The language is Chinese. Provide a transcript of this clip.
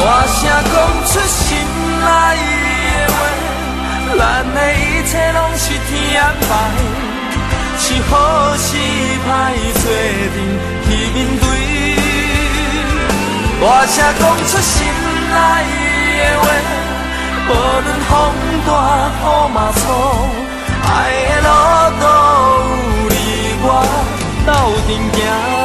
大声讲出心内的话，咱的一切拢是天安排，是好是歹，做阵去面对。大声讲出心内的话，无论风大雨嘛粗，爱的路途有你我斗阵行。